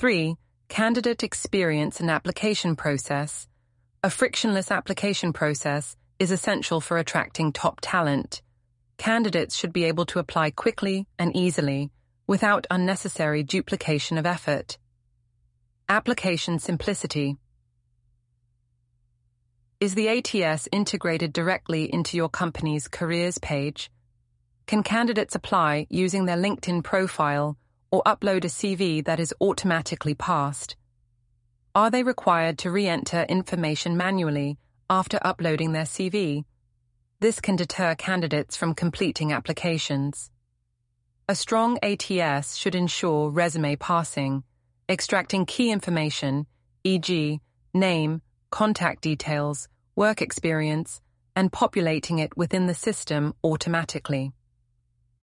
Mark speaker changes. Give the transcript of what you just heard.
Speaker 1: 3. Candidate experience and application process. A frictionless application process is essential for attracting top talent. Candidates should be able to apply quickly and easily, without unnecessary duplication of effort. Application simplicity. Is the ATS integrated directly into your company's careers page? Can candidates apply using their LinkedIn profile or upload a CV that is automatically passed? Are they required to re-enter information manually after uploading their CV? This can deter candidates from completing applications. A strong ATS should ensure resume parsing, extracting key information, e.g., name, contact details, work experience, and populating it within the system automatically.